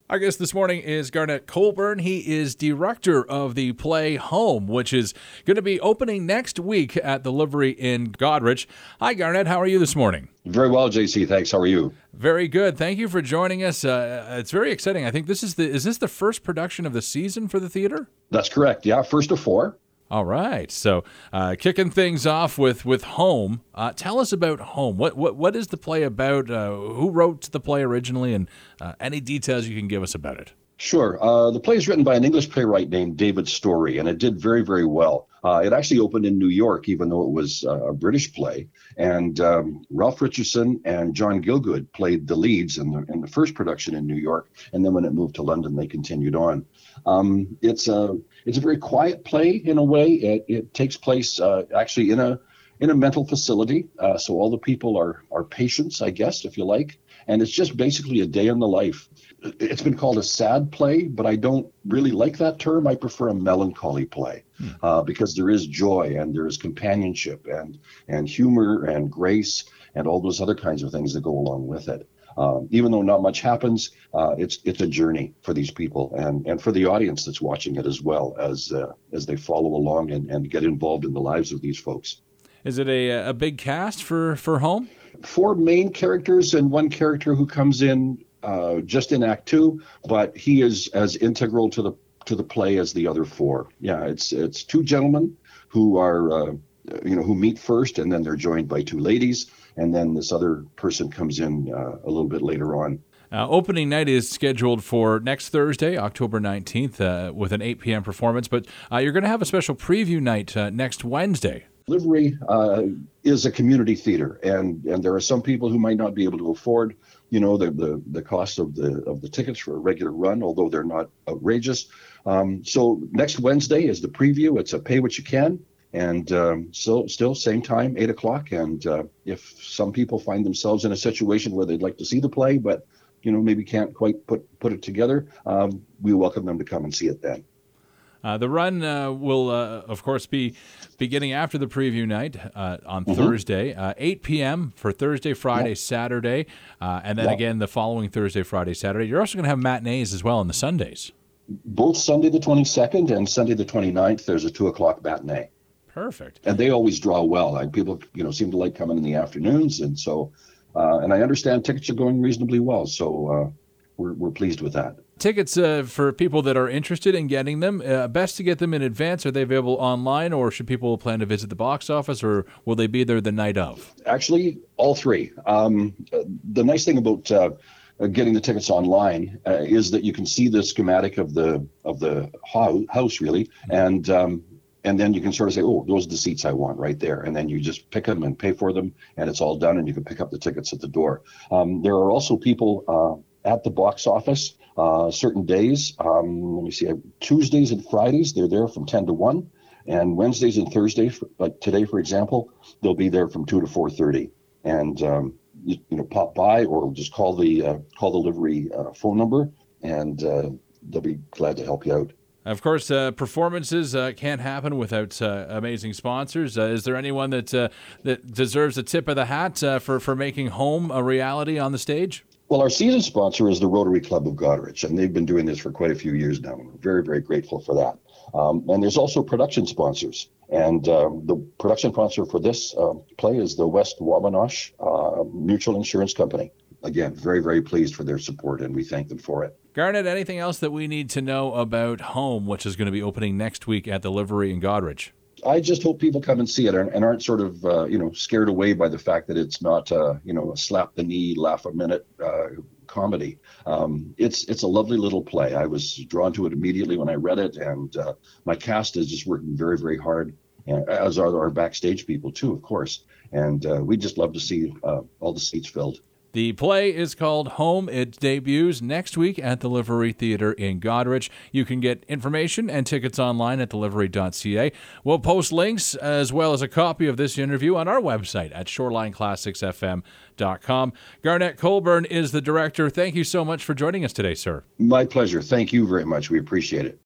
Our guest this morning is Garnet Colburn. He is director of the play Home, which is going to be opening next week at the Livery in Goderich. Hi, Garnet. How are you this morning? Very well, JC. Thanks. How are you? Very good. Thank you for joining us. It's very exciting. I think this is the first production of the season for the theater? That's correct. Yeah, first of four. All right. So kicking things off with Home. Tell us about Home. What is the play about? Who wrote the play originally, and any details you can give us about it? Sure. The play is written by an English playwright named David Story, and it did very, very well. It actually opened in New York, even though it was a British play. And Ralph Richardson and John Gielgud played the leads in the first production in New York. And then when it moved to London, they continued on. It's a very quiet play in a way. It takes place actually in a mental facility. So all the people are patients, I guess, if you like. And it's just basically a day in the life. It's been called a sad play, but I don't really like that term. I prefer a melancholy play because there is joy and there is companionship and humor and grace and all those other kinds of things that go along with it. Even though not much happens, it's a journey for these people and for the audience that's watching it as well as they follow along and get involved in the lives of these folks. Is it a big cast for Home? 4 main characters and 1 character who comes in just in Act 2, but he is as integral to the play as the other 4. Yeah, it's 2 gentlemen who are who meet first, and then they're joined by 2 ladies, and then this other person comes in a little bit later on. Opening night is scheduled for next Thursday, October 19th, with an 8 p.m. performance, but you're going to have a special preview night next Wednesday. Livery is a community theater, and there are some people who might not be able to afford, the cost of the tickets for a regular run, although they're not outrageous. So next Wednesday is the preview. It's a pay what you can, and so still same time, 8 o'clock. And if some people find themselves in a situation where they'd like to see the play, but maybe can't quite put it together, we welcome them to come and see it then. The run will, of course, be beginning after the preview night on Thursday, 8 p.m. for Thursday, Friday, Saturday, and then again the following Thursday, Friday, Saturday. You're also going to have matinees as well on the Sundays. Both Sunday the 22nd and Sunday the 29th, there's a 2 o'clock matinee. Perfect. And they always draw well. People, seem to like coming in the afternoons, and so, and I understand tickets are going reasonably well, so we're pleased with that. Tickets for people that are interested in getting them, best to get them in advance. Are they available online, or should people plan to visit the box office, or will they be there the night of? Actually, all 3. The nice thing about getting the tickets online is that you can see the schematic of the house, really, and then you can sort of say, oh, those are the seats I want right there. And then you just pick them and pay for them, and it's all done, and you can pick up the tickets at the door. There are also people at the box office certain days. Let me see, Tuesdays and Fridays, they're there from 10 to 1. And Wednesdays and Thursdays, like today, for example, they'll be there from 2 to 4:30. And, pop by or just call the Livery phone number, and they'll be glad to help you out. Of course, performances can't happen without amazing sponsors. Is there anyone that deserves a tip of the hat for making Home a reality on the stage? Well, our season sponsor is the Rotary Club of Goderich, and they've been doing this for quite a few years now. We're very, very grateful for that. And there's also production sponsors. And the production sponsor for this play is the West Wabanosh Mutual Insurance Company. Again, very, very pleased for their support, and we thank them for it. Garnet, anything else that we need to know about Home, which is going to be opening next week at the Livery in Goderich? I just hope people come and see it and aren't sort of, scared away by the fact that it's not, a slap the knee, laugh a minute comedy. It's a lovely little play. I was drawn to it immediately when I read it, and my cast is just working very, very hard, as are our backstage people too, of course. And we just love to see all the seats filled. The play is called Home. It debuts next week at the Livery Theatre in Goderich. You can get information and tickets online at thelivery.ca. We'll post links as well as a copy of this interview on our website at shorelineclassicsfm.com. Garnet Colburn is the director. Thank you so much for joining us today, sir. My pleasure. Thank you very much. We appreciate it.